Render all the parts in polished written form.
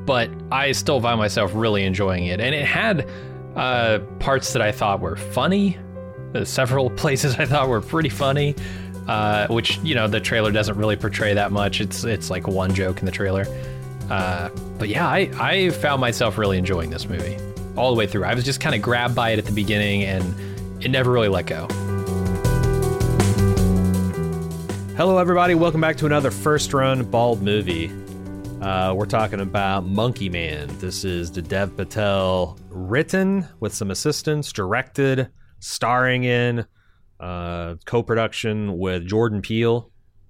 but I still found myself really enjoying it. And it had parts that I thought were funny. Several places I thought were pretty funny, which, you know, the trailer doesn't really portray that much. It's like one joke in the trailer. But yeah, I found myself really enjoying this movie all the way through. I was just kind of grabbed by it at the beginning, and it never really let go. Hello, everybody. Welcome back to another First Run Bald movie. We're talking about Monkey Man. This is the Dev Patel written with some assistants, directed, starring in, co-production with Jordan Peele.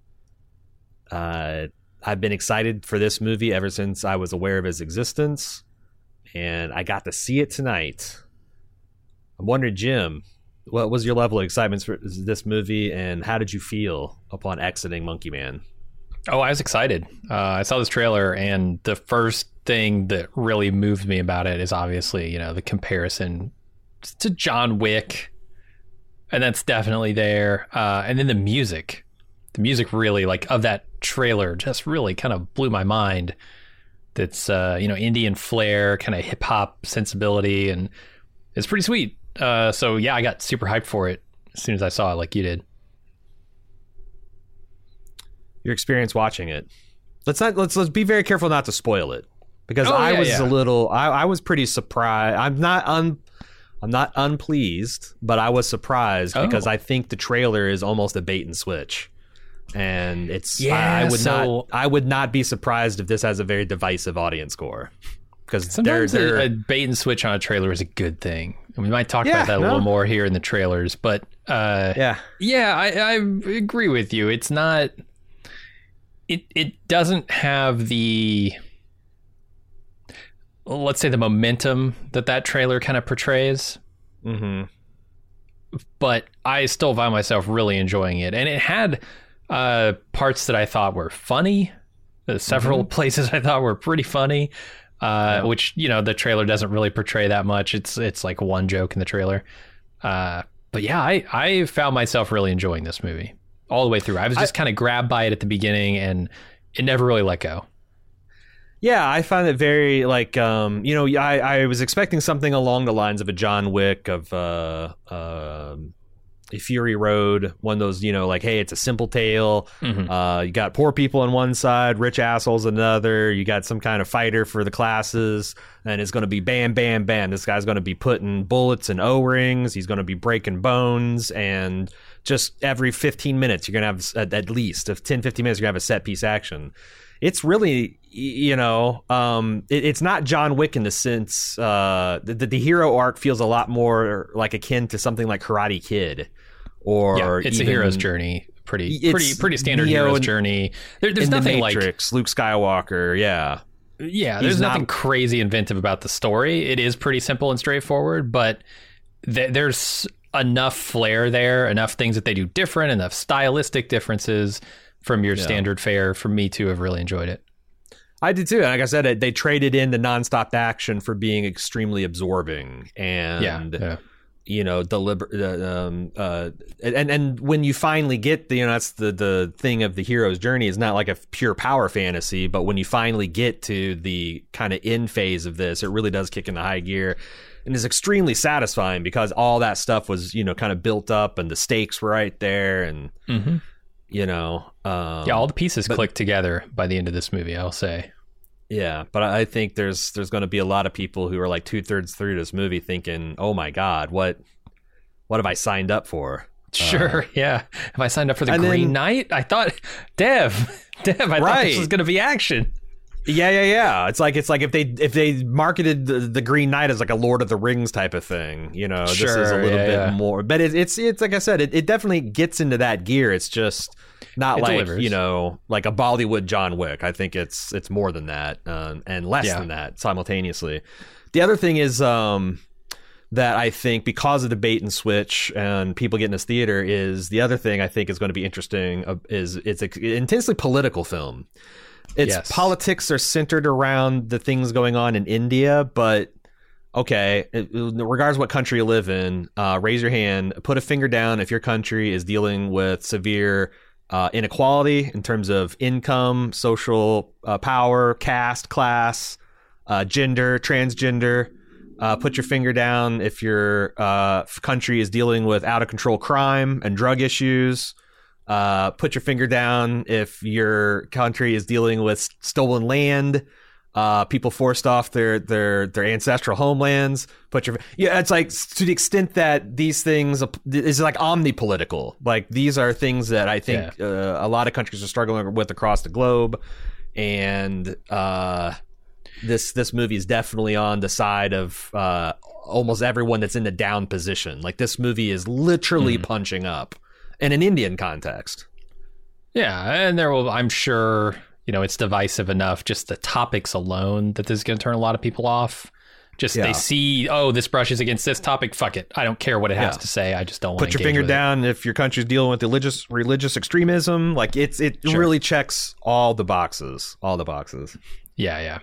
I've been excited for this movie ever since I was aware of his existence, and I got to see it tonight. I'm wondering, Jim, what was your level of excitement for this movie, and how did you feel upon exiting Monkey Man? Oh, I was excited. I saw this trailer, and the first thing that really moved me about it is obviously, you know, the comparison to John Wick, and that's definitely there. And then the music really, like, of that trailer just really kind of blew my mind. That's, you know, Indian flair, kind of hip hop sensibility, and it's pretty sweet. So yeah, I got super hyped for it as soon as I saw it, like you did. Your experience watching it. Let's be very careful not to spoil it, because I was pretty surprised. I'm not unpleased, but I was surprised because I think the trailer is almost a bait and switch. And it's I would not be surprised if this has a very divisive audience score, because sometimes a bait and switch on a trailer is a good thing. And we might talk about that a little more here in the trailers, but I agree with you. It's not. It doesn't have the, let's say, the momentum that trailer kind of portrays. Mm-hmm. But I still found myself really enjoying it, and it had parts that I thought were funny. Several places I thought were pretty funny, which, you know, the trailer doesn't really portray that much. It's like one joke in the trailer. But yeah, I found myself really enjoying this movie all the way through. I was just kind of grabbed by it at the beginning, and it never really let go. Yeah, I found it very, like, you know, I was expecting something along the lines of a John Wick, of a Fury Road, one of those, you know, like, hey, it's a simple tale. Mm-hmm. You got poor people on one side, rich assholes on another. You got some kind of fighter for the classes, and it's going to be bam, bam, bam. This guy's going to be putting bullets in O-rings. He's going to be breaking bones, and just every 15 minutes, you're going to have at least 10, 15 minutes, you're going to have a set piece action. It's really, you know, it's not John Wick in the sense, the hero arc feels a lot more like akin to something like Karate Kid, or it's a hero's journey. Pretty standard Neo hero's journey. There's nothing the Matrix, like Luke Skywalker. Yeah, there's nothing crazy inventive about the story. It is pretty simple and straightforward, but there's enough flair there, enough things that they do different, enough stylistic differences from your standard fare for me to have really enjoyed it. I did too. And like I said, they traded in the nonstop action for being extremely absorbing and you know, deliberate. And when you finally get the, you know, that's the thing of the hero's journey, is not like a pure power fantasy, but when you finally get to the kind of end phase of this, it really does kick into high gear. And is extremely satisfying because all that stuff was, you know, kind of built up, and the stakes were right there, and you know, all the pieces click together by the end of this movie, I'll say. Yeah, but I think there's going to be a lot of people who are like 2/3 through this movie thinking, "Oh my God, what have I signed up for?" Sure, yeah. Have I signed up for the Green Knight? I thought, Dev, I thought this was going to be action. Yeah. It's like if they marketed the Green Knight as like a Lord of the Rings type of thing, you know, this is a little bit more. But it's like I said, it definitely gets into that gear. It's just not like delivers. You know, like a Bollywood John Wick. I think it's more than that, and less than that simultaneously. The other thing is that I think, because of the bait and switch and people getting this theater, is the other thing I think is going to be interesting is it's an intensely political film. Its politics are centered around the things going on in India, but okay, regardless of what country you live in, raise your hand, put a finger down if your country is dealing with severe inequality in terms of income, social power, caste, class, gender, transgender. Put your finger down if your country is dealing with out of control crime and drug issues. Put your finger down if your country is dealing with stolen land, people forced off their ancestral homelands. It's like, to the extent that these things is like omnipolitical. Like, these are things that I think a lot of countries are struggling with across the globe, and this movie is definitely on the side of almost everyone that's in the down position. Like, this movie is literally punching up in an Indian context. Yeah, and I'm sure, it's divisive enough, just the topics alone, that this is going to turn a lot of people off. They see, this brushes against this topic, fuck it. I don't care what it has to say. I just don't want to put your finger down if your country's dealing with religious extremism. Like, it really checks all the boxes. Yeah.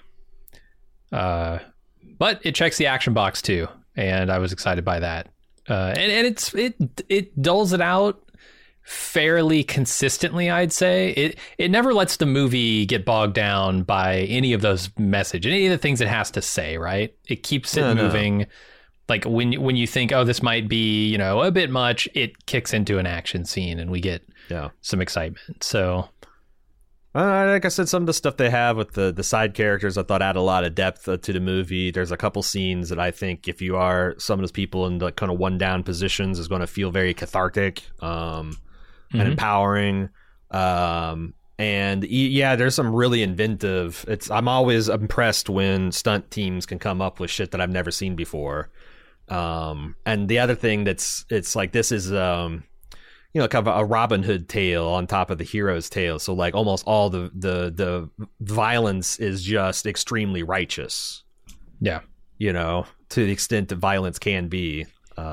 But it checks the action box too, and I was excited by that. And it dulls it out fairly consistently, I'd say. It never lets the movie get bogged down by any of those messages, any of the things it has to say, right? It keeps it moving. No. Like, when you think, this might be, a bit much, it kicks into an action scene and we get some excitement. So like I said, some of the stuff they have with the side characters, I thought add a lot of depth to the movie. There's a couple scenes that I think, if you are some of those people in the kind of one down positions, is going to feel very cathartic and empowering. And there's some really inventive. I'm always impressed when stunt teams can come up with shit that I've never seen before. And the other thing it's like, this is kind of a Robin Hood tale on top of the hero's tale. So, like, almost all the violence is just extremely righteous. Yeah. To the extent that violence can be.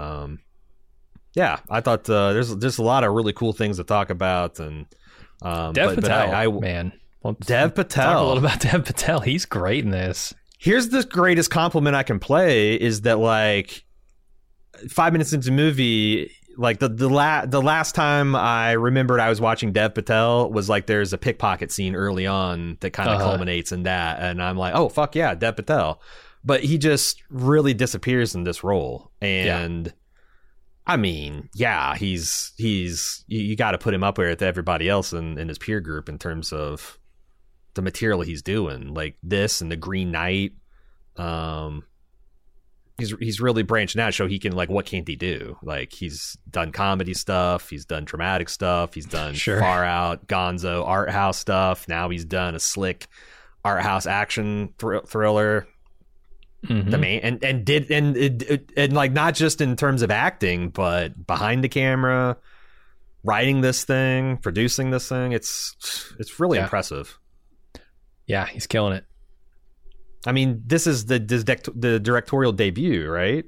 I thought there's a lot of really cool things to talk about. And Dev Patel, man. Dev Patel. Talk a little about Dev Patel. He's great in this. Here's the greatest compliment I can play, is that, like, 5 minutes into the movie, like, the last time I remembered I was watching Dev Patel was, like, there's a pickpocket scene early on that kind of culminates in that, and I'm like, oh fuck yeah, Dev Patel. But he just really disappears in this role, and I mean, he's you got to put him up there with everybody else in his peer group in terms of the material he's doing, like this and The Green Knight. He's really branching out, so he can, like, what can't he do? Like, he's done comedy stuff, he's done dramatic stuff, he's done far out gonzo art house stuff. Now he's done a slick art house action thriller. The main and like, not just in terms of acting, but behind the camera, writing this thing, producing this thing. It's really impressive. Yeah, he's killing it. I mean, this is the directorial debut, right?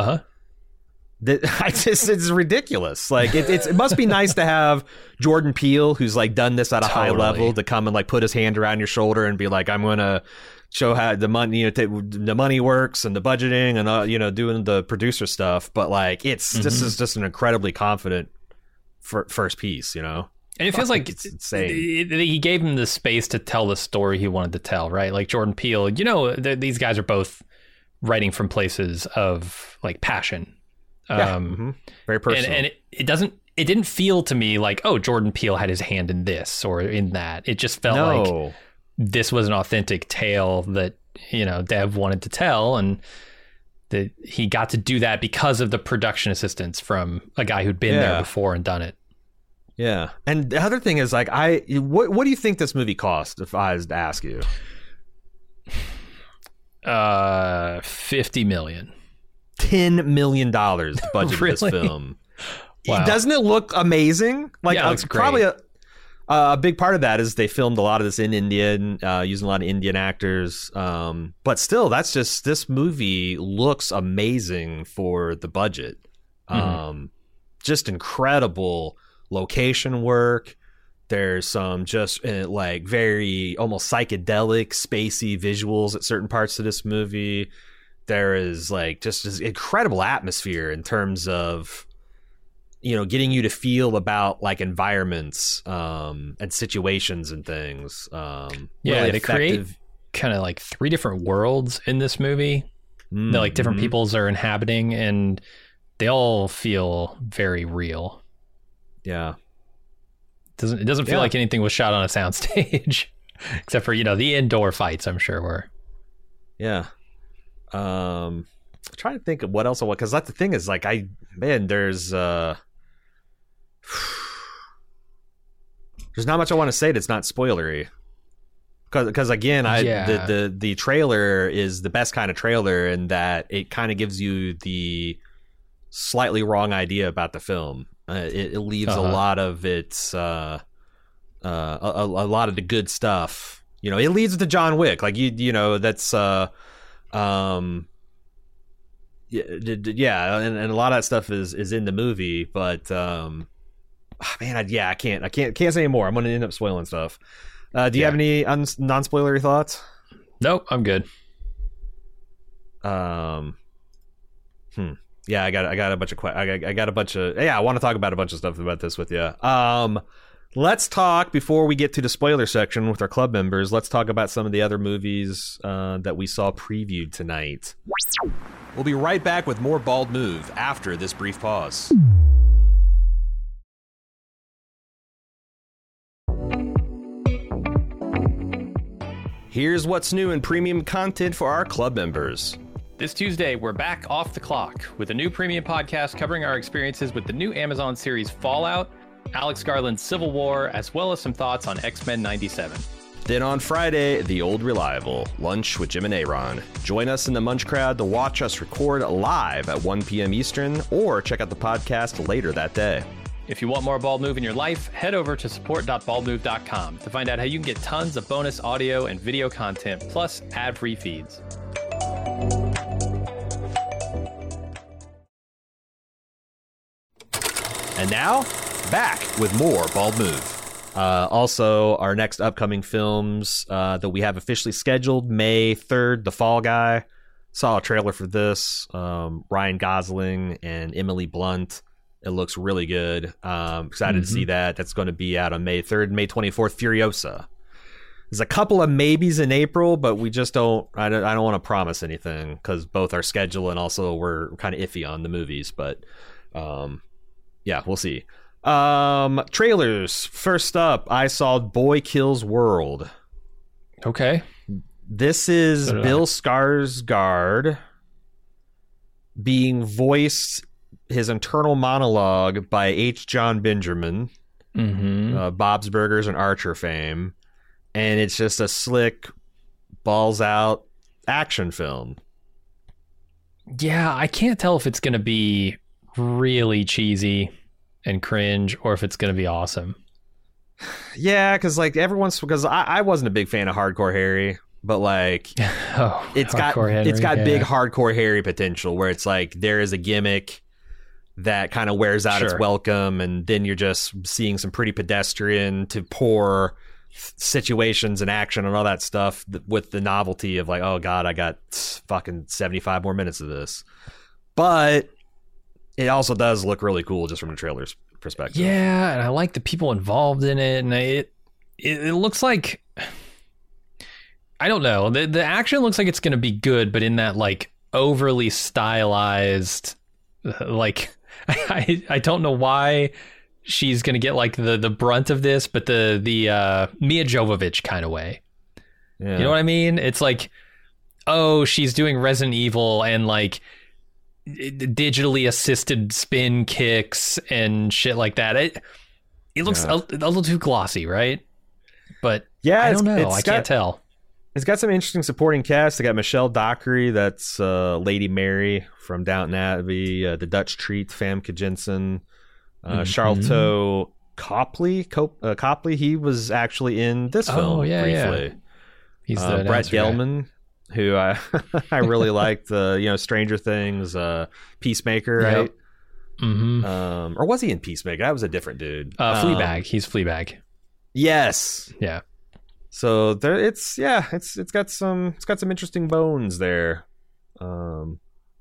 It's ridiculous. Like, it must be nice to have Jordan Peele, who's, like, done this at a high level, to come and, like, put his hand around your shoulder and be like, I'm gonna show how the money, the money works and the budgeting and doing the producer stuff. But, like, this is just an incredibly confident first piece, And it feels like it's insane. He gave him the space to tell the story he wanted to tell, right? Like, Jordan Peele, these guys are both writing from places of, like, passion. Very personal. And it didn't feel to me like, Jordan Peele had his hand in this or in that. It just felt like this was an authentic tale that, Dev wanted to tell, and that he got to do that because of the production assistance from a guy who'd been there before and done it. Yeah. And the other thing is, like, what do you think this movie cost, if I was to ask you? $50 million. $10 million the budget really? of this film. Wow. Doesn't it look amazing? Like, it looks great. Probably a big part of that is they filmed a lot of this in India, using a lot of Indian actors. But still, this movie looks amazing for the budget. Just incredible location work. There's some just like very almost psychedelic, spacey visuals at certain parts of this movie. There is, like, just this incredible atmosphere in terms of, getting you to feel about, like, environments and situations and things. Really effective. kind of like 3 different worlds in this movie that like different peoples are inhabiting, and they all feel very real. Yeah. It doesn't feel like anything was shot on a soundstage, except for, the indoor fights, I'm sure were. Yeah. I'm trying to think of what else because that's the thing is like, there's not much I want to say that's not spoilery. Because again, the trailer is the best kind of trailer in that it kind of gives you the slightly wrong idea about the film. It leaves a lot of its a lot of the good stuff. It leads to John Wick, like that's and a lot of that stuff is in the movie, but I can't say anymore. I'm going to end up spoiling stuff. Do you have any non-spoilery thoughts? Nope, I'm good. Yeah, I got a bunch of I want to talk about a bunch of stuff about this with you. Let's talk before we get to the spoiler section with our club members. Let's talk about some of the other movies that we saw previewed tonight. We'll be right back with more Bald Move after this brief pause. Here's what's new in premium content for our club members. This Tuesday, we're back off the clock with a new premium podcast covering our experiences with the new Amazon series Fallout, Alex Garland's Civil War, as well as some thoughts on X-Men 97. Then on Friday, The Old Reliable, Lunch with Jim and Aaron. Join us in the Munch crowd to watch us record live at 1 p.m. Eastern, or check out the podcast later that day. If you want more Bald Move in your life, head over to support.baldmove.com to find out how you can get tons of bonus audio and video content, plus ad-free feeds. And now, back with more Bald Move. Also, our next upcoming films that we have officially scheduled, May 3rd, The Fall Guy. Saw a trailer for this. Ryan Gosling and Emily Blunt. It looks really good. Excited to see that. That's going to be out on May 3rd. May 24th, Furiosa. There's a couple of maybes in April, but we just don't want to promise anything because both our schedule and also we're kind of iffy on the movies. But yeah, we'll see. Trailers. First up, I saw Boy Kills World. Okay. This is Bill Skarsgård being voiced his internal monologue by H. John Benjamin, Bob's Burgers and Archer fame, and it's just a slick, balls out action film. Yeah, I can't tell if it's going to be really cheesy and cringe or if it's going to be awesome. Yeah, because I wasn't a big fan of Hardcore Harry, but like it's got big Hardcore Harry potential where it's like there is a gimmick that kind of wears out its welcome, and then you're just seeing some pretty pedestrian to poor situations and action and all that stuff with the novelty of like, oh god, I got fucking 75 more minutes of this. But it also does look really cool just from the trailer's perspective. Yeah, and I like the people involved in it, and it looks like, I don't know, the action looks like it's going to be good, but in that like overly stylized, like I don't know why she's going to get like the brunt of this, but the Mia Jovovich kind of way. Yeah. You know what I mean? It's like, oh, she's doing Resident Evil and like digitally assisted spin kicks and shit like that. It looks a little too glossy, right? But yeah, I don't know. I can't tell. It's got some interesting supporting cast. They got Michelle Dockery, that's Lady Mary from Downton Abbey, the Dutch Treat, Famke Janssen, Charlton Copley. He was actually in this film briefly. Yeah. He's the Brett Gelman, who I really liked. Stranger Things, Peacemaker, right? Mm-hmm. Or was he in Peacemaker? That was a different dude. Fleabag. He's Fleabag. Yes. Yeah. So there, it's got some interesting bones there. We'll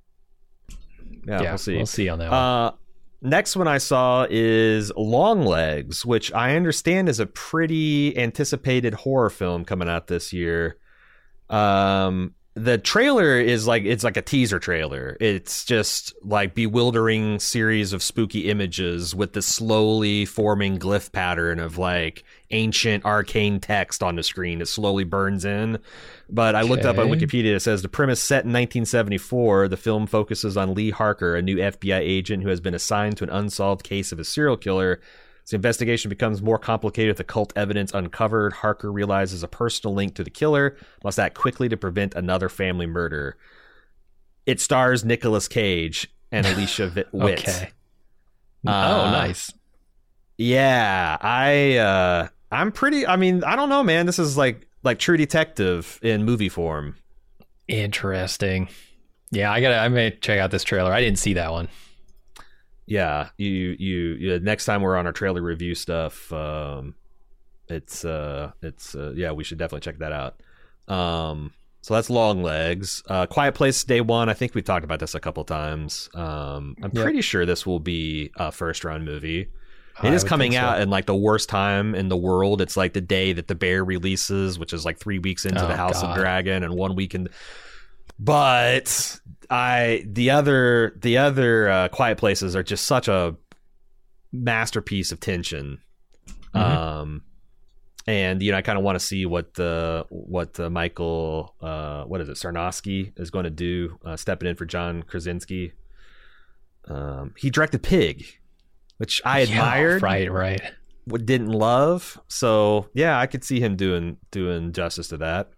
see. We'll see on that one. Next one I saw is Longlegs, which I understand is a pretty anticipated horror film coming out this year. The trailer is like, it's like a teaser trailer. It's just like bewildering series of spooky images with the slowly forming glyph pattern of like ancient arcane text on the screen. It slowly burns in. But I looked up on Wikipedia. It says the premise set in 1974. The film focuses on Lee Harker, a new FBI agent who has been assigned to an unsolved case of a serial killer. As the investigation becomes more complicated with occult evidence uncovered, Harker realizes a personal link to the killer, must act quickly to prevent another family murder. It stars Nicolas Cage and Alicia Witt. Okay. Nice. Yeah, I'm pretty. I mean, I don't know, man. This is like True Detective in movie form. Interesting. Yeah, I may check out this trailer. I didn't see that one. Yeah, you next time we're on our trailer review stuff, it's we should definitely check that out. So that's Longlegs. Quiet Place Day One. I think we've talked about this a couple times. I'm pretty sure this will be a first round movie. It is coming out in like the worst time in the world. It's like the day that The Bear releases, which is like 3 weeks into the House of Dragon and 1 week in. But the other Quiet Places are just such a masterpiece of tension. Mm-hmm. And I kind of want to see what Michael Sarnowski is going to do, stepping in for John Krasinski. He directed Pig, which I admired. Right. Didn't love. So yeah, I could see him doing justice to that.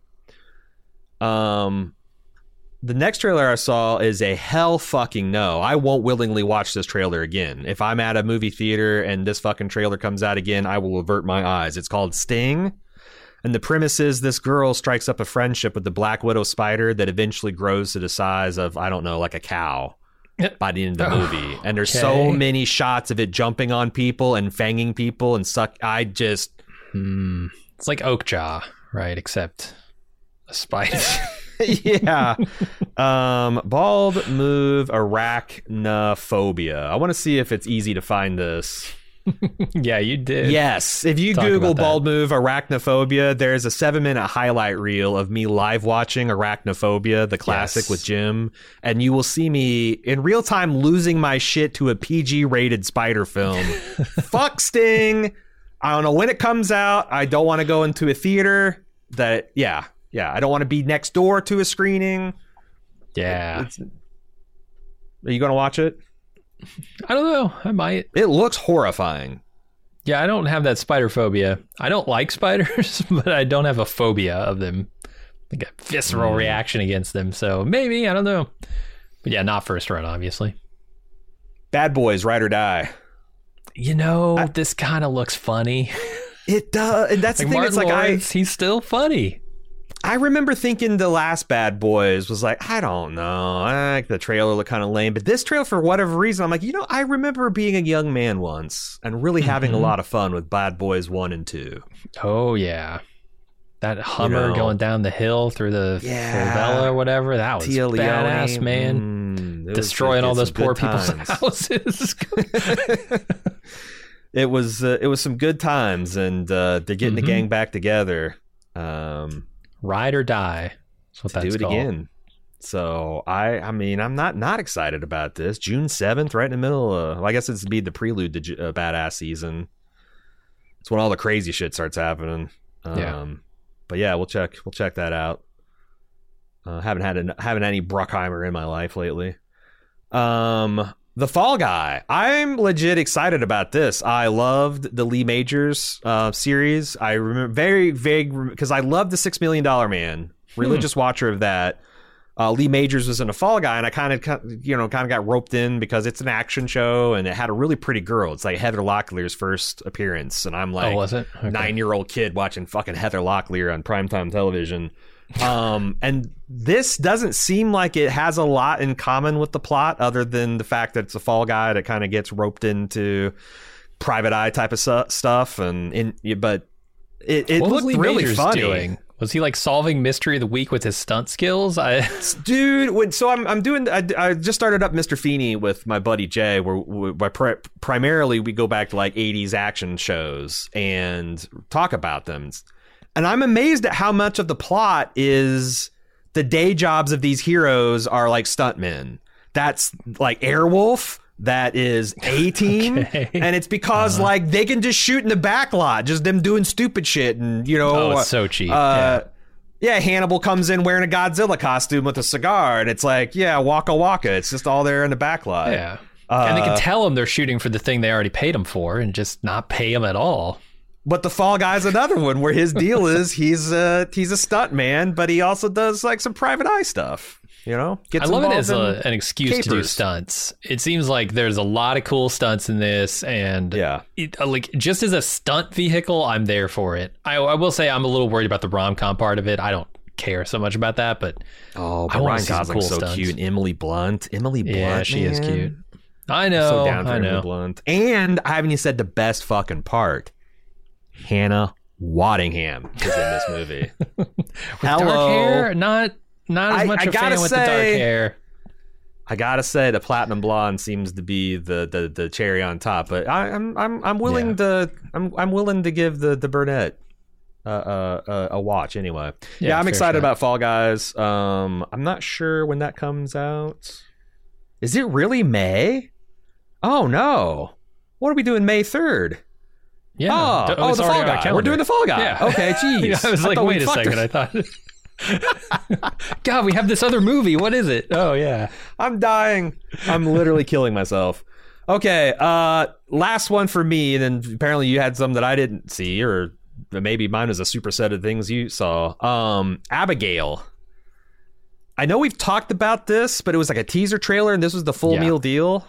The next trailer I saw is a hell fucking no. I won't willingly watch this trailer again. If I'm at a movie theater and this fucking trailer comes out again, I will avert my eyes. It's called Sting. And the premise is this girl strikes up a friendship with the Black Widow spider that eventually grows to the size of, I don't know, like a cow by the end of the movie. And there's so many shots of it jumping on people and fanging people and it's like Oakjaw, right? Except a spider. Yeah. Bald move arachnophobia. I want to see if it's easy to find this. Yeah, you did. Yes. If you Google bald move arachnophobia, there's a 7-minute highlight reel of me live watching Arachnophobia, the classic with Jim. And you will see me in real time losing my shit to a PG rated spider film. Fuck Sting. I don't know when it comes out. I don't want to go into a theater Yeah, I don't want to be next door to a screening. Yeah. Are you going to watch it? I don't know. I might. It looks horrifying. Yeah, I don't have that spider phobia. I don't like spiders, but I don't have a phobia of them. Like a visceral reaction against them. So maybe, I don't know. But yeah, not first run, obviously. Bad Boys, Ride or Die. This kind of looks funny. It does. And that's the thing. Martin Lawrence, he's still funny. I remember thinking the last Bad Boys was like, I don't know. The trailer looked kind of lame. But this trailer, for whatever reason, I'm like, I remember being a young man once and really having a lot of fun with Bad Boys 1 and 2. Oh, yeah. That Hummer going down the hill through the favela or whatever. That was badass, man. Destroying all those poor people's houses. It was some good times, and they're getting the gang back together. Ride or Die. That's what that's do it called. Again. So I mean, I'm not excited about this. June 7th, right in the middle of, I guess it's be the prelude to Badass season. It's when all the crazy shit starts happening. But yeah, we'll check that out. Haven't had any Bruckheimer in my life lately. The Fall Guy. I'm legit excited about this. I loved the Lee Majors series. I remember very vague because I loved the $6 Million Man. Religious watcher of that. Lee Majors was in a Fall Guy, and I kind of got roped in because it's an action show and it had a really pretty girl. It's like Heather Locklear's first appearance, and I'm like, was it? Okay. 9-year-old kid watching fucking Heather Locklear on primetime television. And this doesn't seem like it has a lot in common with the plot, other than the fact that it's a Fall Guy that kind of gets roped into Private Eye type of stuff, but it looked really funny. Doing? Was he like solving Mystery of the Week with his stunt skills? Dude, so I'm doing. I just started up Mr. Feeney with my buddy Jay, where primarily we go back to like 80s action shows and talk about them. And I'm amazed at how much of the plot is the day jobs of these heroes are like stuntmen. That's like Airwolf. That is A-Team. Okay. And it's because like they can just shoot in the back lot, just them doing stupid shit. And, you know, it's so cheap. Yeah, Hannibal comes in wearing a Godzilla costume with a cigar, and it's like, yeah, Waka Waka. It's just all there in the back lot. Yeah. And they can tell them they're shooting for the thing they already paid them for and just not pay them at all. But the Fall Guy's another one where his deal is he's a stunt man, but he also does like some private eye stuff. You know, I love it as an excuse to do stunts. It seems like there's a lot of cool stunts in this, and like just as a stunt vehicle, I'm there for it. I will say I'm a little worried about the rom-com part of it. I don't care so much about that, but Ryan Gosling's so cute. And Emily Blunt, yeah, she is cute. I know, so down for Emily Blunt. And I haven't even said the best fucking part. Hannah Waddingham is in this movie. Hello, dark hair, not as much a fan with the dark hair. I gotta say, the platinum blonde seems to be the cherry on top. But I'm willing to give the brunette a watch anyway. Yeah, I'm excited about Fall Guys. I'm not sure when that comes out. Is it really May? Oh no! What are we doing May 3rd? Yeah. The Fall Guy. We're doing the Fall Guy. Yeah. Okay, geez. I was like, wait a second. I thought. God, we have this other movie. What is it? Oh, yeah. I'm dying. I'm literally killing myself. Okay, last one for me, and then apparently you had some that I didn't see, or maybe mine was a superset of things you saw. Abigail. I know we've talked about this, but it was like a teaser trailer, and this was the full meal deal.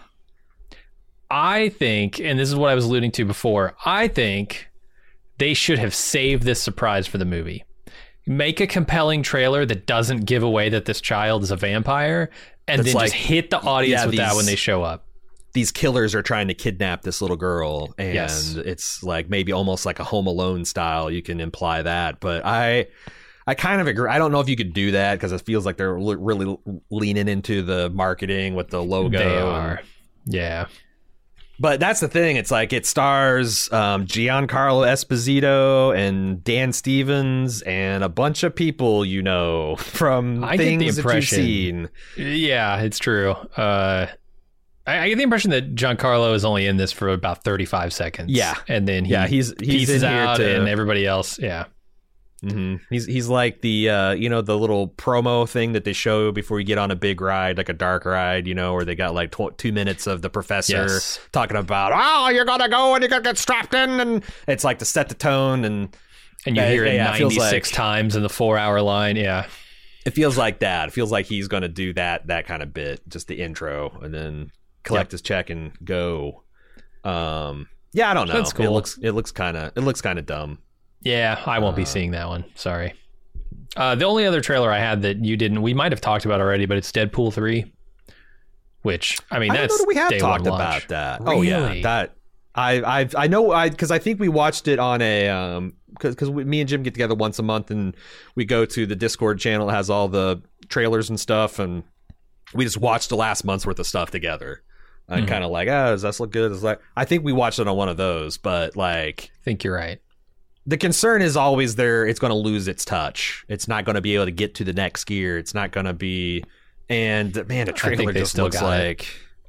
I think, and this is what I was alluding to before, I think they should have saved this surprise for the movie. Make a compelling trailer that doesn't give away that this child is a vampire, and then just hit the audience with that when they show up. These killers are trying to kidnap this little girl, and it's like maybe almost like a Home Alone style. You can imply that, but I kind of agree. I don't know if you could do that because it feels like they're really leaning into the marketing with the logo. They are. Yeah. But that's the thing. It's like it stars Giancarlo Esposito and Dan Stevens and a bunch of people you know from things that you've seen. Yeah, it's true. I get the impression that Giancarlo is only in this for about 35 seconds. Yeah, and then he's pieces out, and everybody else. Yeah. Mm-hmm. He's like the the little promo thing that they show before you get on a big ride, like a dark ride, where they got like 2 minutes of the professor talking about, you're gonna go and you're gonna get strapped in, and it's like to set the tone, and you hear it 96 times in the 4-hour line. Yeah, it feels like that. It feels like he's gonna do that kind of bit, just the intro, and then collect his check and go. I don't know. That's cool. It looks kind of dumb. Yeah, I won't be seeing that one. Sorry. The only other trailer I had that you didn't, we might have talked about already, but it's Deadpool 3. Which, I mean, that's we have day talked one about launch. that. Really? Oh yeah, that I know because I think we watched it on a because me and Jim get together once a month and we go to the Discord channel. It has all the trailers and stuff, and we just watched the last month's worth of stuff together. And kind of like, does this look good? It's like, I think we watched it on one of those, but like, I think you're right. The concern is always there. It's going to lose its touch. It's not going to be able to get to the next gear. It's not going to be. And man, the trailer just looks like.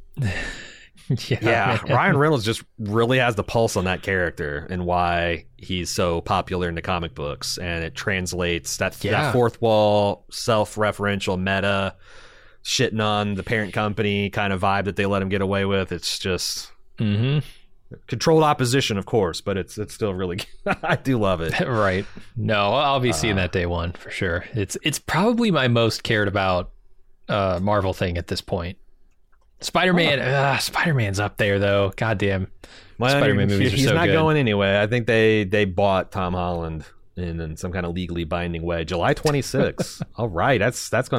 Ryan Reynolds just really has the pulse on that character and why he's so popular in the comic books, and it translates that fourth wall, self-referential meta, shitting on the parent company kind of vibe that they let him get away with. It's just. Controlled opposition, of course, but it's still really I do love it. Right. No, I'll be seeing that day one for sure. It's probably my most cared about Marvel thing at this point. Spider-Man, Spider-Man's up there though. Goddamn. Spider-Man movies are so good. He's not going anyway. I think they bought Tom Holland in some kind of legally binding way. July 26th. All right, that's going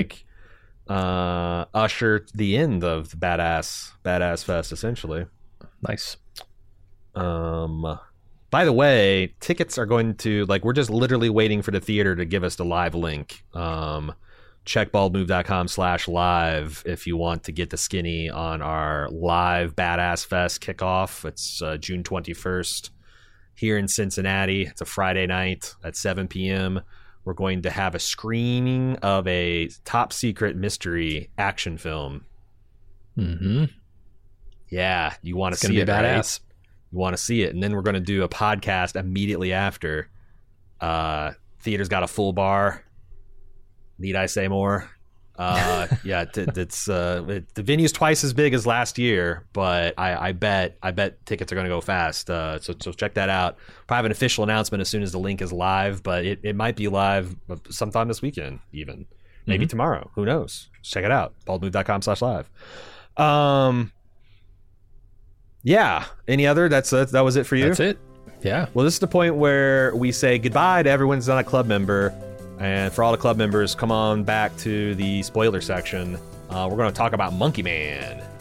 to usher the end of the Badass Fest essentially. Nice. By the way, tickets are going to we're just literally waiting for the theater to give us the live link. Check baldmove.com/live if you want to get the skinny on our live Badass Fest kickoff. It's June 21st here in Cincinnati. It's a Friday night at 7 p.m. We're going to have a screening of a top secret mystery action film. Mm-hmm. Yeah, you want to see it, badass. Right? You want to see it, and then we're going to do a podcast immediately after. Theater's got a full bar. Need I say more? Yeah, it's the venue's twice as big as last year, but I bet tickets are going to go fast. So check that out. Probably have an official announcement as soon as the link is live, but it might be live sometime this weekend, even maybe tomorrow. Who knows? Check it out. baldmove.com/live. Yeah. Any other? That was it for you? That's it. Yeah. Well, this is the point where we say goodbye to everyone who's not a club member. And for all the club members, come on back to the spoiler section. We're going to talk about Monkey Man.